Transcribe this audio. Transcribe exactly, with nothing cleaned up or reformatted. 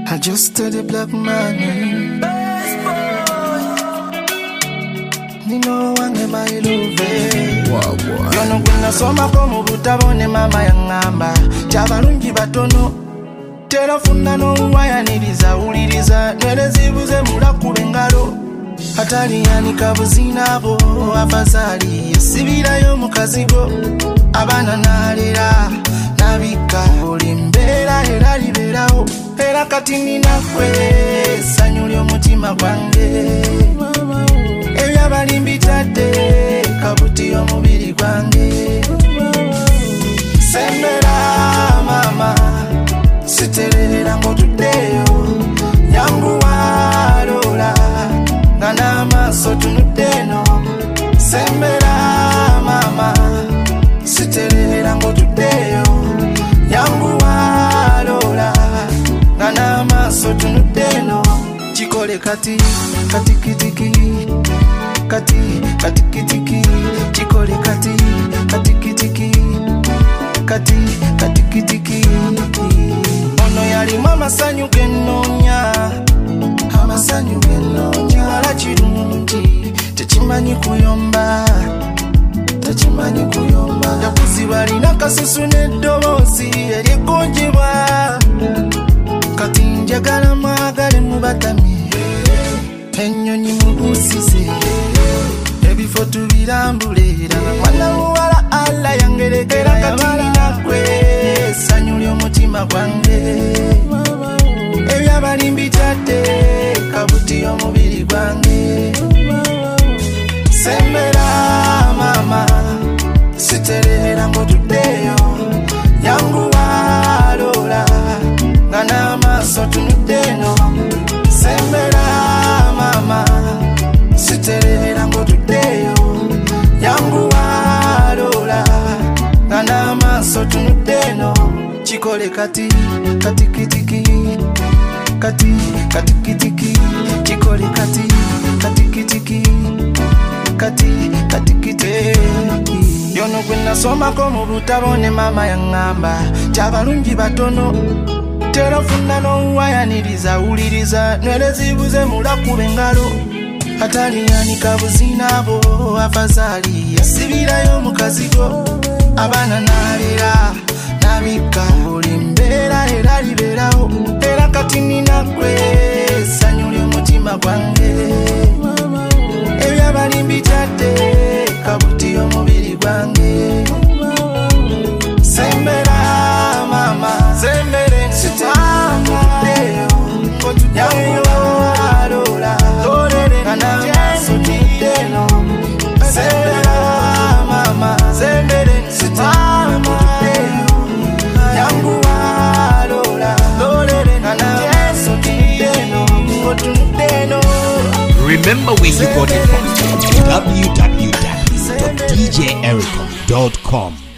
I just to the black man. Nino wange my love. Wow, wow. Yono kuna soma komu butabone mama yangamba. Chabalungi batono. Telefuna no waya niliza uliliza. Nwele zibuze mulaku bengalo. Hatali yani kabuzina bo. Afazali sibira yo mukazigo. Abana nalera. Nabika olimbera era liberawo. Era kati ninakwe sanyuli omutima gwange. Ebyabalimbitadde kabuti omubiri gwange. Sembera mama siterera ng'otuddeyo. Yangu walola nga n'amaaso tunuddeno. Sembera mama siterera ng'otuddeyo. Yangu walola nga n'amaaso tunuddeno. Chikole kati katikitiki kati katikitiki. Chikole kati katikitiki kati katikitiki. Ono yalimu amasanyu genoonya. Amasanyu genoonya. Kiwala kirungi tekimanyi kuyomba. Tekimanyi kuyomba. Yakuziba alina kasusu n'eddoboozi eryegonjebwa. Kati njagala mwagale mubatami. Ennyonyi mubuusize ebifo tubirambulira. Mwana muwala alla yangerekera kati ninakwe sanyuli omutima gwange. Ebyabalimbitadde kabuti omubiri gwange. Sembera mama siterera ng'otuddeyo. Yangu walola nga n'amaaso tunuddeno. Sembera mama siterera ng'otuddeyo. Yangu walola nga n'amaaso tunuddeno. Chikole kati katikitiki kati katikitiki. Chikole kati katikitiki kati katikitiki. Yono gwe nasomako mu butabone mama yangamba. Chabalungi batono telefuna no wayaniriza uliriza. Nwele zibuze mulaku bengalo. Hatali yani kabuzina bo. Afazali yasibirayo mukazigo. Abana nalera nabika olimbera era liberawo. Era kati ninakwe sanyuli omutima gwange. Ebyabalimbitadde kabuti omubiri gwange. Sembera mama sembere sitanguddeyo. Yangu walola nga n'amaaso tunuddeno. Sembera mama sembere sitanguddeyo. Yangu walola nga n'amaaso tunuddeno. Tunuddeno. Remember where you got it from. w w w dot d j ericom dot com